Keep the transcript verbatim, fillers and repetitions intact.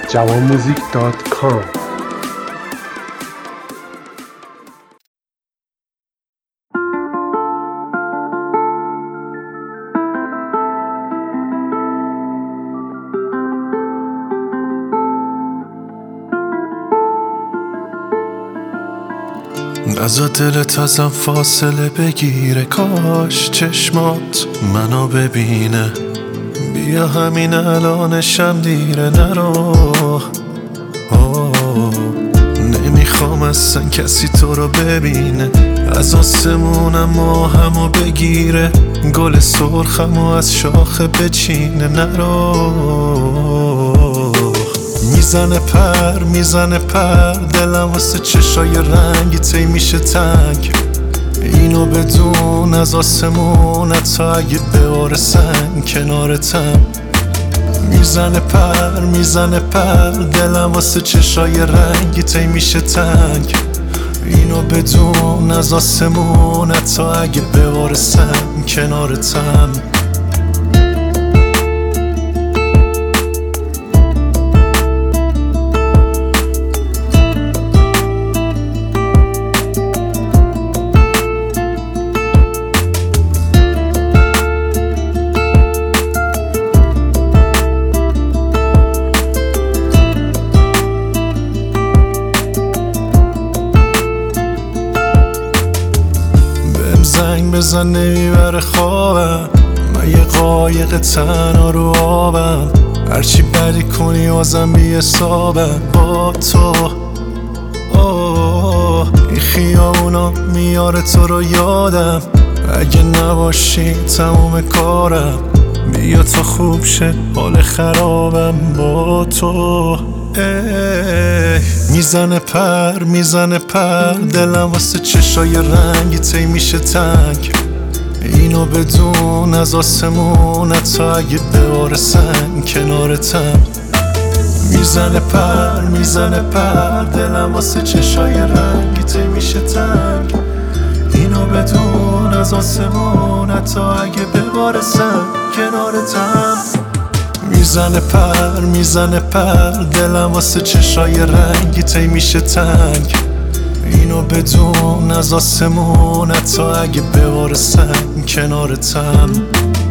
جوان موزیک دات کام. نزا دلت ازم فاصله بگیره، کاش چشمات منو ببینه. بیا همین الانشم دیره، نرو. نمیخوام اصلا کسی تو رو ببینه. از آسمونم ماهمو بگیره، گل سرخمو از شاخه بچینه، نرو. میزنه پر میزنه پر دلم واسه چشای رنگی تی میشه تنگ. اینو بدون از آسمونت تا اگه بباره سنگ کنارتم. میزنه پر میزنه پر دلم واسه چشای رنگی تی میشه تنگ. اینو بدون از آسمونت تا اگه بباره سنگ کنارتم. زنگ بزن نمیبره خوابم، من یه قایق تنها رو آبم. هرچی بدی کنی بازم بی حسابم با تو. اوه این خیابونا میاره تو رو یادم، اگه نباشی تموم کارم. بیا تا خوب شه حال خرابم با تو. میزنه پر میزنه پر دلم واسه چشای رنگی تی میشه تنگ. اینو بدون از آسمونت تا اگه بباره سنگ کنارتم. میزنه پر میزنه پر دلم واسه چشای رنگی تی میشه تنگ. اینو بدون از آسمونت تا اگه بباره سنگ کنارتم. میزنه پر میزنه پر دلم واسه چشای رنگی تی میشه تنگ. اینو بدون از آسمونت تا اگه بباره سنگ کنارتم.